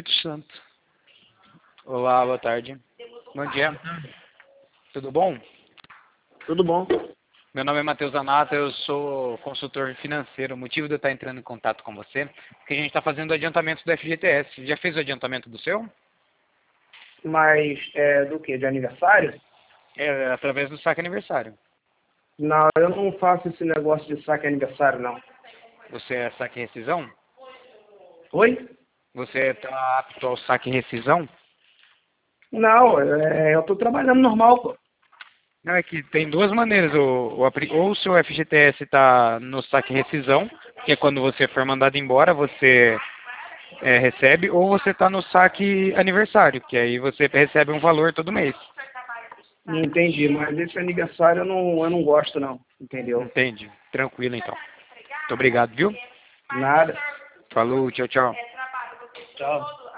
Espírito Santo. Olá, boa tarde. Bom dia. Tudo bom? Tudo bom? Meu nome é Matheus Anata, eu sou consultor financeiro. O motivo de eu estar entrando em contato com você é que a gente está fazendo o adiantamento do FGTS. Já fez o adiantamento do seu? Mas do que? De aniversário? É através do saque aniversário. Não, eu não faço esse negócio de saque aniversário, não. Você é saque e rescisão? Oi? Você está apto ao saque e rescisão? Não, eu tô trabalhando normal, pô. Não, é que tem duas maneiras. Ou o seu FGTS está no saque e rescisão, que é quando você for mandado embora, você recebe, ou você está no saque aniversário, que aí você recebe um valor todo mês. Não entendi, mas esse aniversário eu não gosto, não. Entendeu? Entende? Tranquilo, então. Muito obrigado, viu? Nada. Falou, tchau, tchau. Tchau.